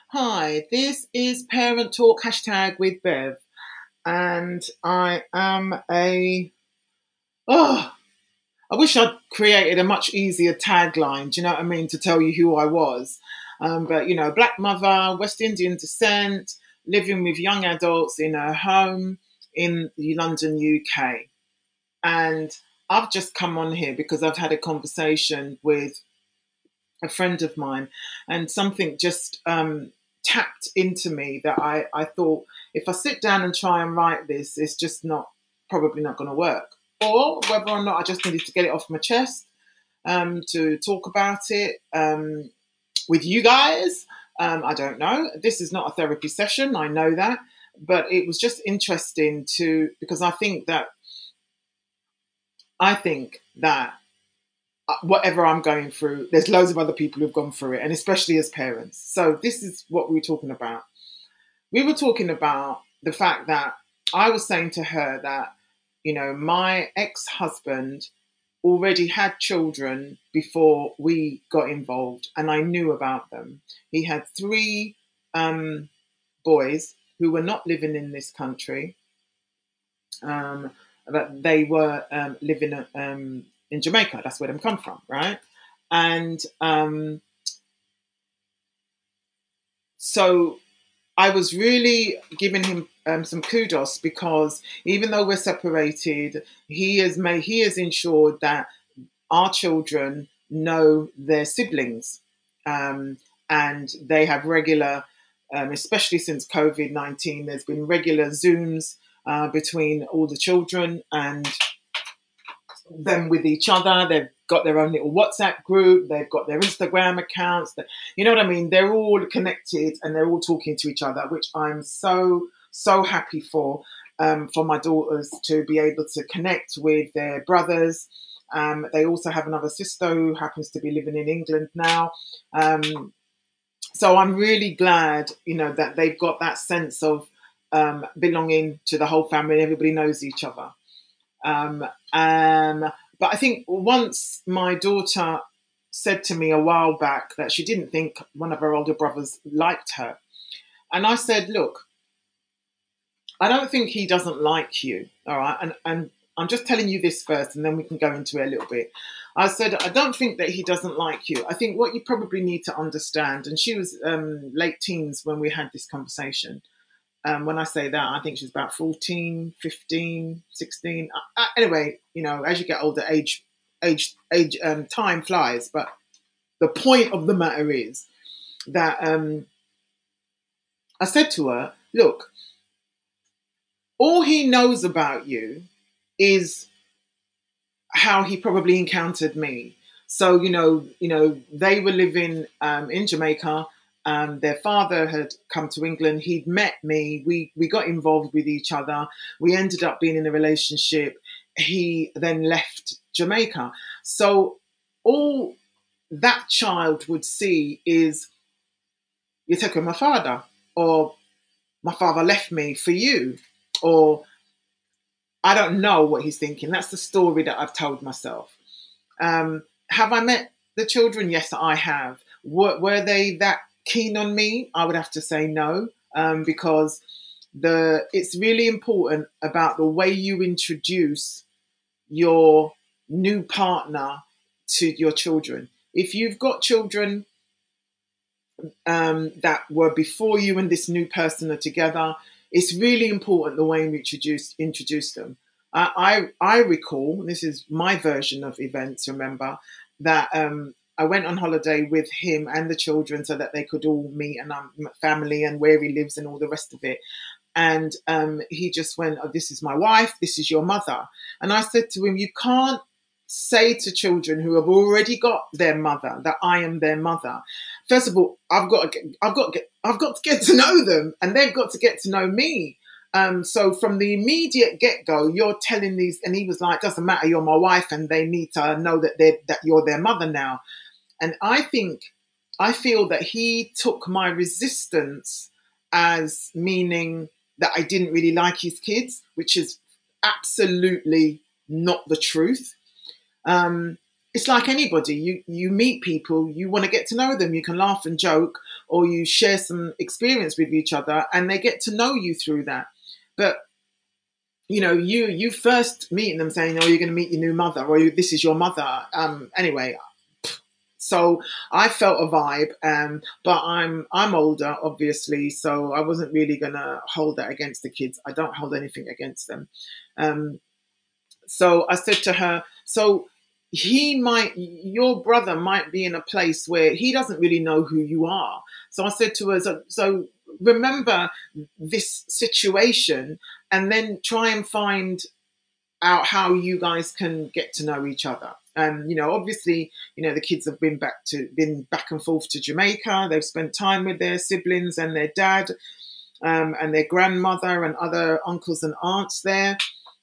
Hi, this is Parent Talk hashtag with Bev, and I am oh, I wish I'd created a much easier tagline. Do you know what I mean? To tell you who I was, but black mother, West Indian descent, living with young adults in a home in London, UK, and I've just come on here because I've had a conversation with a friend of mine, and something just tapped into me that I thought if I sit down and try and write this, it's just probably not going to work. Or whether or not I just needed to get it off my chest to talk about it with you guys. I don't know. This is not a therapy session, I know that. But it was just interesting because I think that whatever I'm going through, there's loads of other people who've gone through it, and especially as parents. So this is what we were talking about. We were talking about the fact that I was saying to her that, my ex-husband already had children before we got involved, and I knew about them. He had three um, boys who were not living in this country, um, but they were living in Jamaica. That's where them come from, right? And so I was really giving him some kudos because even though we're separated, he has ensured that our children know their siblings, um, and they have regular, especially since COVID-19. There's been regular Zooms between all the children and them with each other. They've got their own little WhatsApp group. They've got their Instagram accounts. You know what I mean? They're all connected and they're all talking to each other, which I'm so happy for my daughters to be able to connect with their brothers. They also have another sister who happens to be living in England now. So I'm really glad, that they've got that sense of belonging to the whole family. Everybody knows each other. Um, um, but I think once my daughter said to me a while back that she didn't think one of her older brothers liked her. And I said, look, I don't think he doesn't like you. All right. And I'm just telling you this first, and then we can go into it a little bit. I said, I don't think that he doesn't like you. I think what you probably need to understand, and she was late teens when we had this conversation. When I say that, I think she's about 14, 15, 16. Anyway, as you get older, time flies. But the point of the matter is that I said to her, look, all he knows about you is how he probably encountered me. So they were living in Jamaica. Their father had come to England. He'd met me. We got involved with each other. We ended up being in a relationship. He then left Jamaica. So all that child would see is you take my father, or my father left me for you, or I don't know what he's thinking. That's the story that I've told myself. Have I met the children? Yes, I have. Were they that keen on me? I would have to say no, because it's really important about the way you introduce your new partner to your children. If you've got children that were before you and this new person are together, it's really important the way you introduce them. I recall, this is my version of events, remember, that I went on holiday with him and the children so that they could all meet and family and where he lives and all the rest of it. And he just went, oh, this is my wife, this is your mother. And I said to him, you can't say to children who have already got their mother that I am their mother. First of all, I've got to get to know them, and they've got to get to know me. So from the immediate get go, you're telling these, and he was like, "Doesn't matter, you're my wife, and they need to know that you're their mother now." And I feel that he took my resistance as meaning that I didn't really like his kids, which is absolutely not the truth. It's like anybody. You meet people, you want to get to know them. You can laugh and joke, or you share some experience with each other, and they get to know you through that. But you first meeting them saying, "Oh, you're going to meet your new mother," or "This is your mother." Anyway, so I felt a vibe, but I'm older, obviously, so I wasn't really gonna hold that against the kids. I don't hold anything against them. Um, so I said to her, "So your brother might be in a place where he doesn't really know who you are." So I said to her, "So remember this situation, and then try and find out how you guys can get to know each other." And obviously, the kids have been back and forth to Jamaica. They've spent time with their siblings and their dad, and their grandmother and other uncles and aunts there.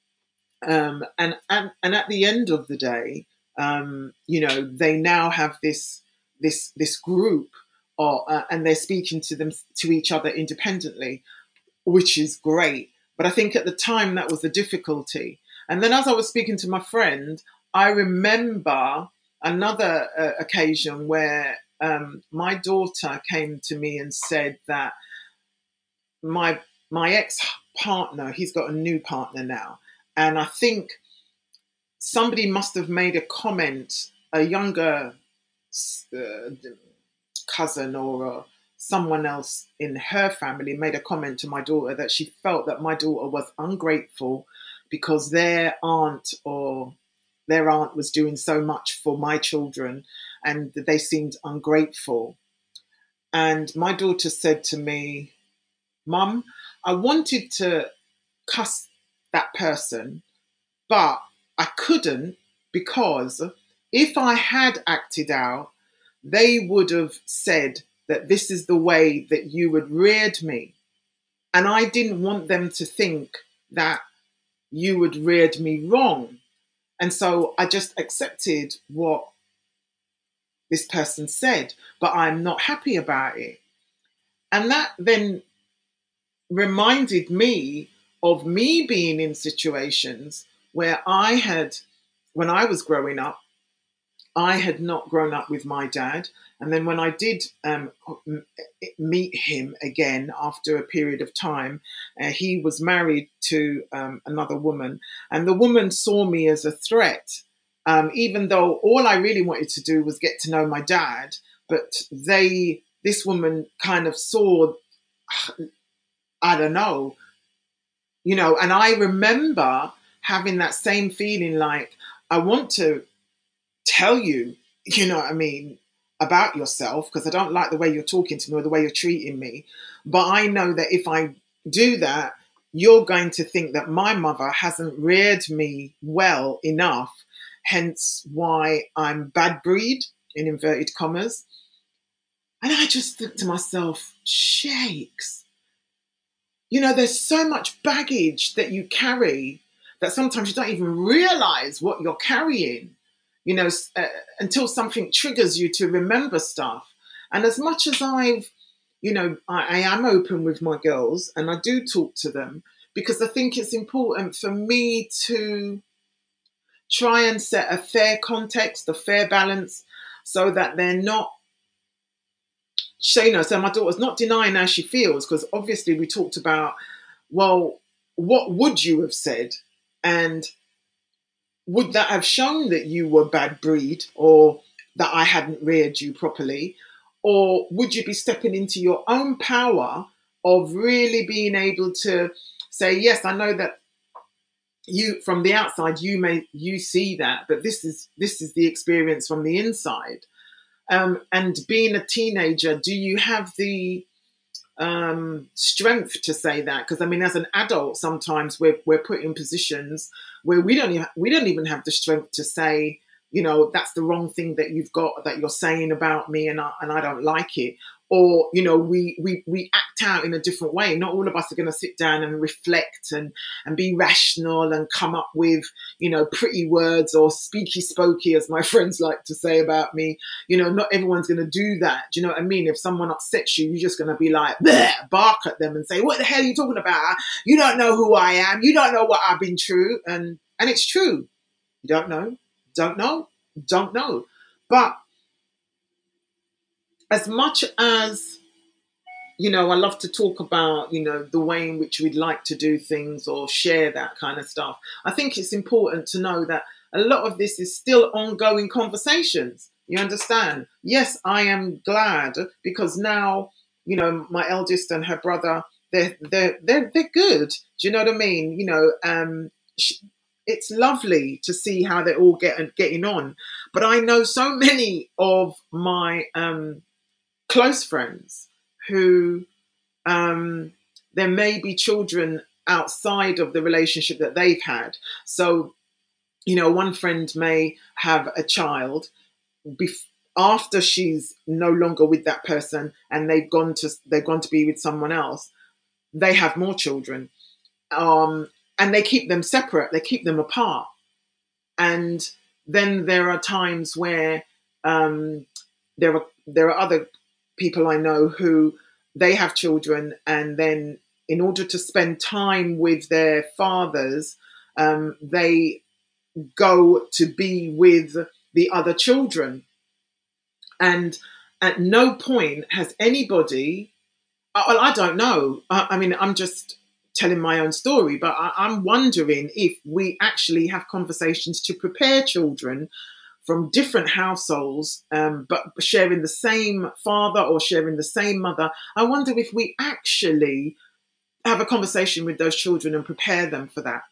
And at the end of the day, they now have this group, and they're speaking to each other independently, which is great. But I think at the time that was the difficulty. And then as I was speaking to my friend, I remember another occasion where my daughter came to me and said that my my ex partner, he's got a new partner now, and I think somebody must have made a comment, a younger uh, cousin or someone else in her family made a comment to my daughter that she felt that my daughter was ungrateful because their aunt was doing so much for my children, and that they seemed ungrateful. And my daughter said to me, "Mum, I wanted to cuss that person, but I couldn't, because if I had acted out, they would have said that this is the way that you had reared me. And I didn't want them to think that you had reared me wrong. And so I just accepted what this person said, but I'm not happy about it." And that then reminded me of me being in situations where when I was growing up, I had not grown up with my dad. And then when I did meet him again after a period of time, he was married to another woman. And the woman saw me as a threat, even though all I really wanted to do was get to know my dad. But this woman kind of saw, I don't know, and I remember having that same feeling like, I want to tell you, you know what I mean, about yourself, because I don't like the way you're talking to me or the way you're treating me. But I know that if I do that, you're going to think that my mother hasn't reared me well enough, hence why I'm bad breed, in inverted commas. And I just think to myself, shakes. There's so much baggage that you carry that sometimes you don't even realize what you're carrying, you know, until something triggers you to remember stuff. And as much as I am open with my girls and I do talk to them, because I think it's important for me to try and set a fair context, a fair balance, so that they're not, so my daughter's not denying how she feels, because obviously we talked about, well, what would you have said? And would that have shown that you were bad breed, or that I hadn't reared you properly? Or would you be stepping into your own power of really being able to say, yes, I know that you, from the outside, you see that, but this is the experience from the inside. And being a teenager, do you have the strength to say that? Because I mean, as an adult, sometimes we're put in positions where we don't even have the strength to say, that's the wrong thing that you're saying about me, and I don't like it. Or we act out in a different way. Not all of us are going to sit down and reflect and be rational and come up with pretty words or speaky spokey, as my friends like to say about me. Not everyone's going to do that. Do you know what I mean? If someone upsets you, you're just going to be like, bleh, bark at them and say, what the hell are you talking about? You don't know who I am. You don't know what I've been through. And it's true. You don't know. But as much as I love to talk about, the way in which we'd like to do things or share that kind of stuff. I think it's important to know that a lot of this is still ongoing conversations. You understand? Yes, I am glad because now, my eldest and her brother, they're good. Do you know what I mean? It's lovely to see how they're all getting on. But I know so many of my close friends who there may be children outside of the relationship that they've had. So, one friend may have a child bef- after she's no longer with that person and they've gone to be with someone else. They have more children, and they keep them separate. They keep them apart, and then there are times where there are other people I know who they have children, and then in order to spend time with their fathers, they go to be with the other children. And at no point has anybody, well, I don't know. I mean, I'm just telling my own story, but I'm wondering if we actually have conversations to prepare children from different households, but sharing the same father or sharing the same mother. I wonder if we actually have a conversation with those children and prepare them for that.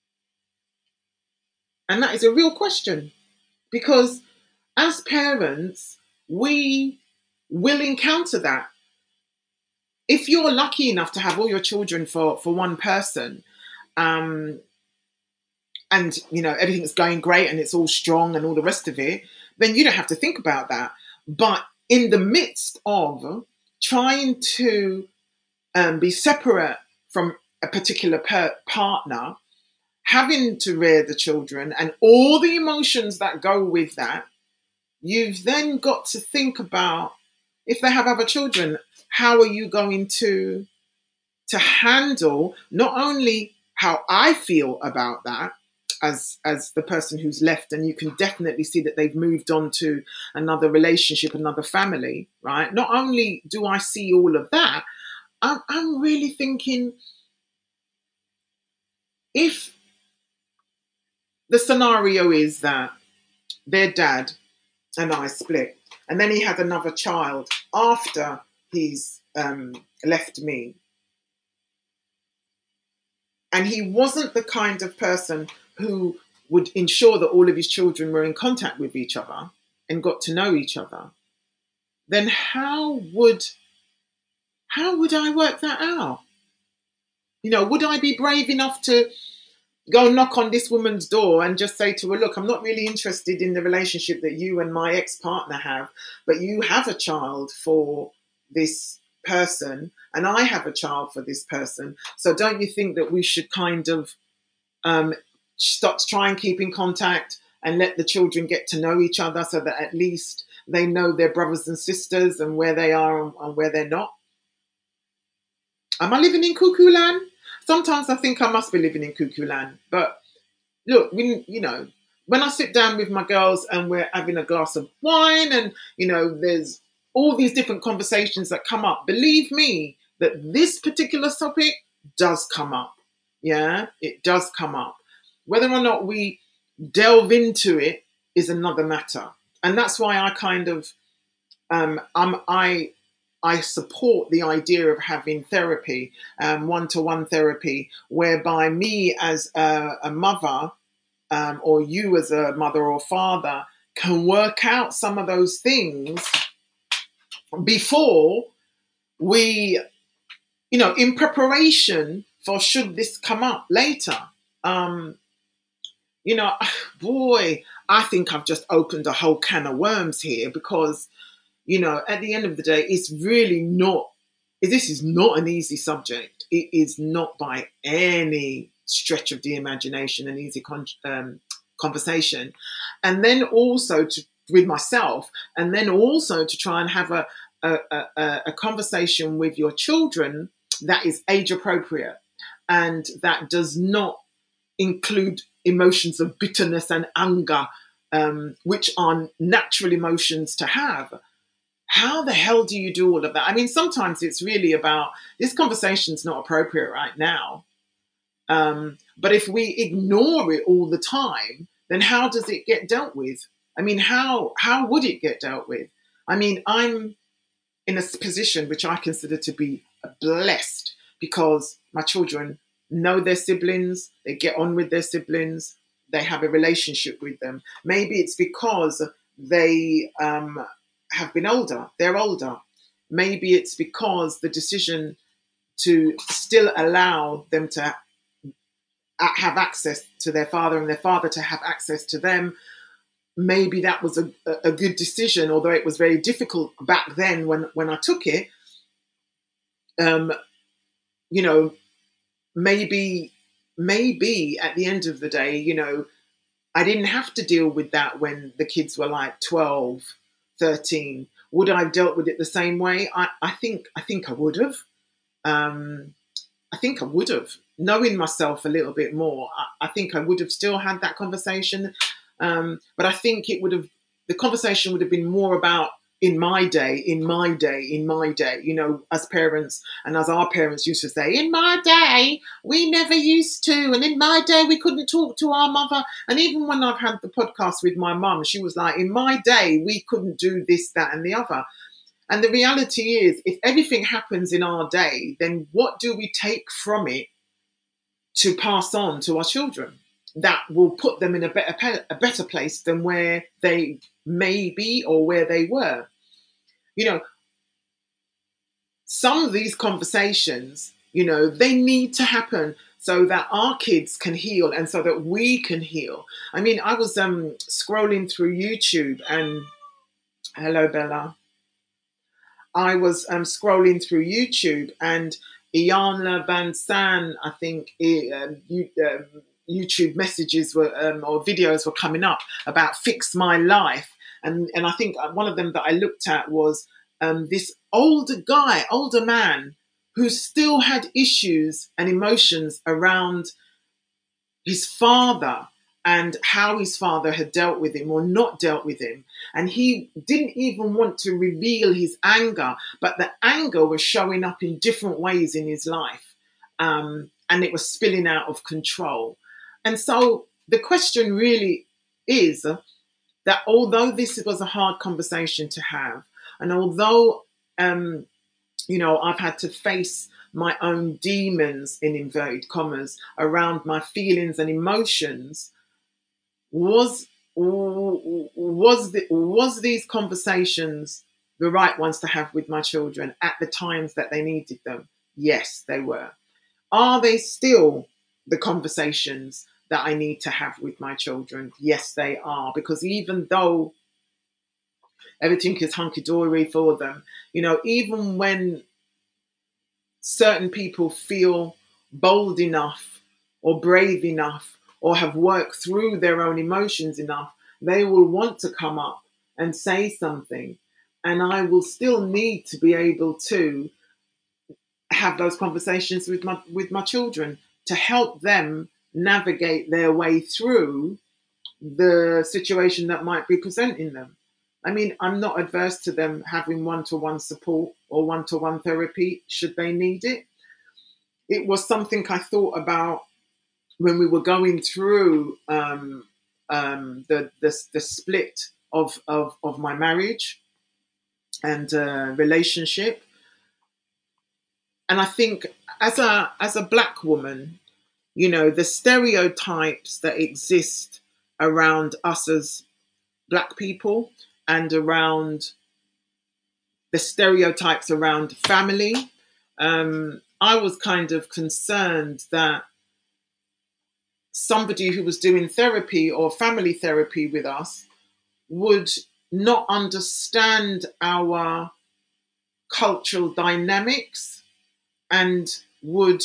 And that is a real question because as parents, we will encounter that. If you're lucky enough to have all your children for one person, um, and everything's going great and it's all strong and all the rest of it, then you don't have to think about that. But in the midst of trying to be separate from a particular partner, having to rear the children and all the emotions that go with that, you've then got to think about, if they have other children, how are you going to handle not only how I feel about that as the person who's left, and you can definitely see that they've moved on to another relationship, another family, right? Not only do I see all of that, I'm really thinking, if the scenario is that their dad and I split, and then he had another child after he's left me, and he wasn't the kind of person who would ensure that all of his children were in contact with each other and got to know each other, then how would I work that out? Would I be brave enough to go knock on this woman's door and just say to her, look, I'm not really interested in the relationship that you and my ex-partner have, but you have a child for this person and I have a child for this person. So don't you think that we should kind of stop, try and keep in contact and let the children get to know each other so that at least they know their brothers and sisters and where they are and where they're not? Am I living in cuckoo land? Sometimes I think I must be living in cuckoo land. But look, when I sit down with my girls and we're having a glass of wine and, there's all these different conversations that come up, believe me that this particular topic does come up. Yeah, it does come up. Whether or not we delve into it is another matter. And that's why I kind of, I support the idea of having therapy, one-to-one therapy, whereby me as a mother, or you as a mother or father, can work out some of those things before we, in preparation for should this come up later. Um, you know, boy, I think I've just opened a whole can of worms here because, at the end of the day, it's really not, this is not an easy subject. It is not by any stretch of the imagination an easy conversation. And then also with myself, and then also to try and have a conversation with your children that is age appropriate and that does not include emotions of bitterness and anger, which are natural emotions to have. how the hell do you do all of that? I mean, sometimes it's really about, this conversation's not appropriate right now. But if we ignore it all the time, then how does it get dealt with? I mean, how would it get dealt with? I mean, I'm in a position which I consider to be blessed, because my children know their siblings, they get on with their siblings, they have a relationship with them. Maybe it's because they have been older, they're older. Maybe it's because the decision to still allow them to have access to their father and their father to have access to them, maybe that was a good decision, although it was very difficult back then when I took it. Um, you know, maybe at the end of the day, I didn't have to deal with that when the kids were like 12, 13. Would I have dealt with it the same way? I think I would have. I think I would have, knowing myself a little bit more. I think I would have still had that conversation, but I think the conversation would have been more about in my day, as parents and as our parents used to say, in my day, we never used to, and in my day, we couldn't talk to our mother. And even when I've had the podcast with my mum, she was like, in my day, we couldn't do this, that, and the other. And the reality is, if everything happens in our day, then what do we take from it to pass on to our children that will put them in a better place than where they may be or where they were? Some of these conversations, they need to happen so that our kids can heal and so that we can heal. I mean, I was scrolling through YouTube and, hello, Bella. I was scrolling through YouTube, and Iyanla Vanzant, I think, YouTube messages were or videos were coming up about Fix My Life, and I think one of them that I looked at was this older man, who still had issues and emotions around his father and how his father had dealt with him or not dealt with him. And he didn't even want to reveal his anger, but the anger was showing up in different ways in his life. And it was spilling out of control. And so the question really is that although this was a hard conversation to have, and although, I've had to face my own demons, in inverted commas, around my feelings and emotions, was these conversations the right ones to have with my children at the times that they needed them? Yes, they were. Are they still the conversations that I need to have with my children? Yes, they are. Because even though everything is hunky-dory for them, even when certain people feel bold enough or brave enough or have worked through their own emotions enough, they will want to come up and say something. And I will still need to be able to have those conversations with my children to help them navigate their way through the situation that might be presenting them. I mean, I'm not adverse to them having one-to-one support or one-to-one therapy should they need it. It was something I thought about when we were going through the split of my marriage and relationship. And I think as a black woman, the stereotypes that exist around us as black people and around the stereotypes around family, I was kind of concerned that somebody who was doing therapy or family therapy with us would not understand our cultural dynamics and would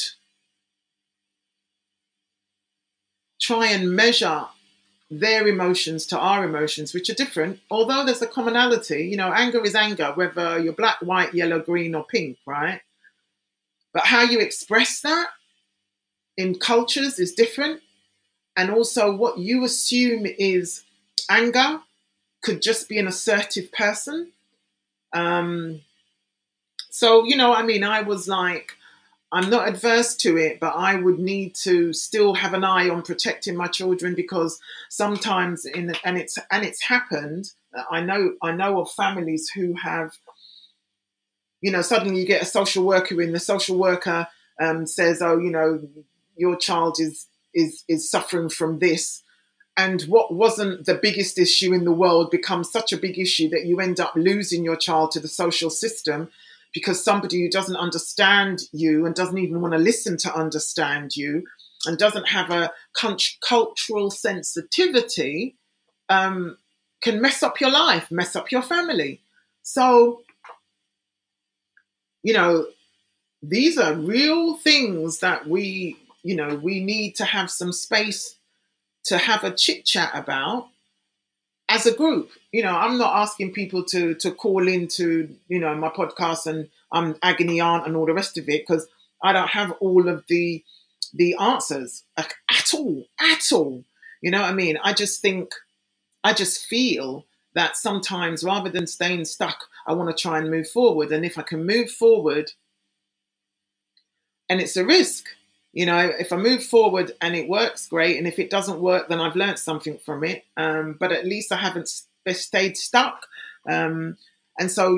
try and measure their emotions to our emotions, which are different, although there's a commonality. Anger is anger, whether you're black, white, yellow, green, or pink, right? But how you express that in cultures is different. And also, what you assume is anger could just be an assertive person. Um, so, I mean, I was like, I'm not adverse to it, but I would need to still have an eye on protecting my children, because sometimes and it's happened. I know of families who have, suddenly you get a social worker in. The social worker says, "Oh, your child is suffering from this," and what wasn't the biggest issue in the world becomes such a big issue that you end up losing your child to the social system, because somebody who doesn't understand you and doesn't even want to listen to understand you and doesn't have a cultural sensitivity um, can mess up your life, mess up your family. So, you know, these are real things that we need to have some space to have a chit chat about as a group. I'm not asking people to call into my podcast and I'm agony aunt and all the rest of it, because I don't have all of the answers, like, at all. You know what I mean? I just feel that sometimes, rather than staying stuck, I want to try and move forward. And if I can move forward, and it's a risk. If I move forward and it works, great. And if it doesn't work, then I've learned something from it. But at least I haven't stayed stuck. Um, and so,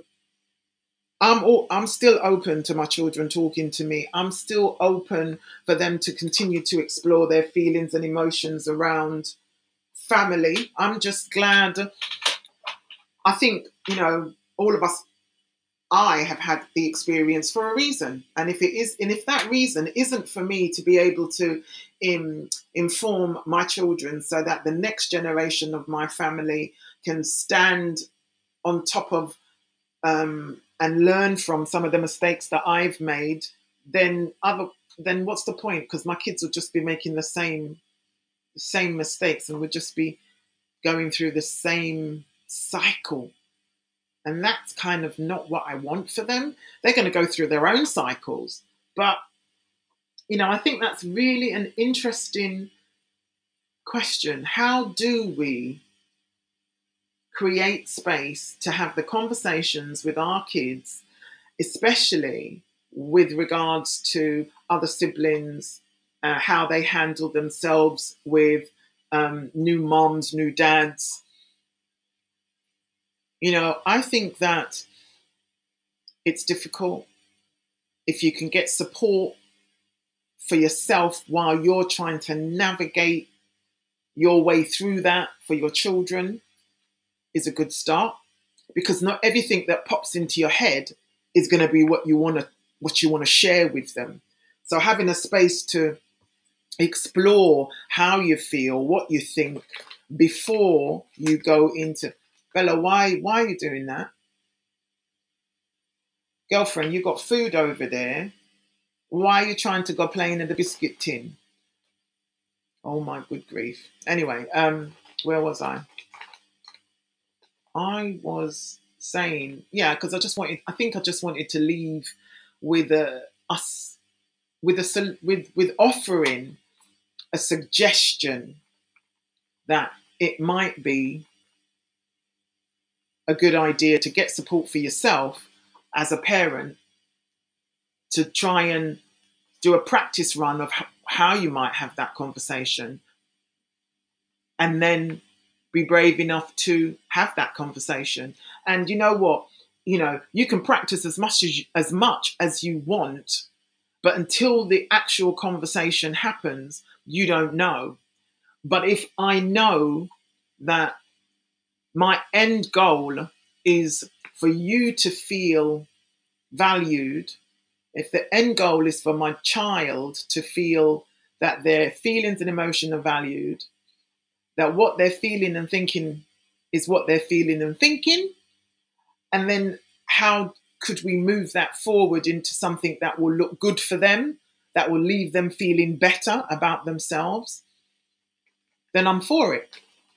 I'm still open to my children talking to me. I'm still open for them to continue to explore their feelings and emotions around family. I'm just glad. I think, all of us, I have had the experience for a reason, and if that reason isn't for me to be able to inform my children so that the next generation of my family can stand on top of and learn from some of the mistakes that I've made, then what's the point? Because my kids will just be making the same mistakes, and would just be going through the same cycle. And that's kind of not what I want for them. They're going to go through their own cycles. But, I think that's really an interesting question. How do we create space to have the conversations with our kids, especially with regards to other siblings, how they handle themselves with new moms, new dads? I think that it's difficult. If you can get support for yourself while you're trying to navigate your way through that for your children, is a good start, because not everything that pops into your head is going to be what you want to share with them. So having a space to explore how you feel, what you think, before you go into, Bella, why are you doing that? Girlfriend, you got food over there. Why are you trying to go playing in the biscuit tin? Oh my good grief. Anyway, where was I? I was saying, yeah, because I think I just wanted to leave with us with offering a suggestion that it might be a good idea to get support for yourself as a parent, to try and do a practice run of how you might have that conversation, and then be brave enough to have that conversation. And you know what? You can practice as much as you want, but until the actual conversation happens, you don't know. But if I know that my end goal is for you to feel valued, if the end goal is for my child to feel that their feelings and emotion are valued, that what they're feeling and thinking is what they're feeling and thinking, and then how could we move that forward into something that will look good for them, that will leave them feeling better about themselves, then I'm for it.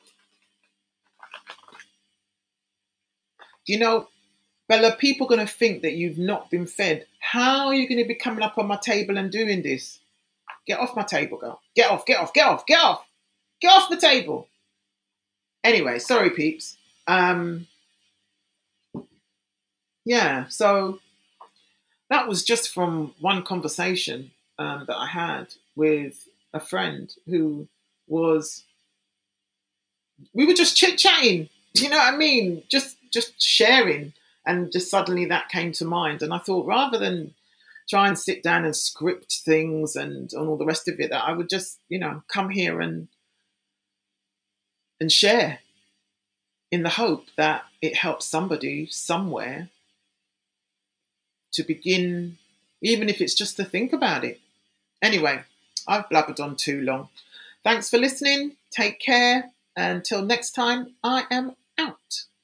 You know, Bella, people are going to think that you've not been fed. How are you going to be coming up on my table and doing this? Get off my table, girl. Get off, get off, get off, get off. Get off the table. Anyway, sorry, peeps. Um, yeah, so that was just from one conversation that I had with a friend who was, we were just chit chatting. You know what I mean? Just sharing, and just suddenly that came to mind, and I thought rather than try and sit down and script things and all the rest of it, that I would just come here and share in the hope that it helps somebody somewhere to begin, even if it's just to think about it. Anyway, I've blabbered on too long. Thanks for listening. Take care. Until next time, I am out.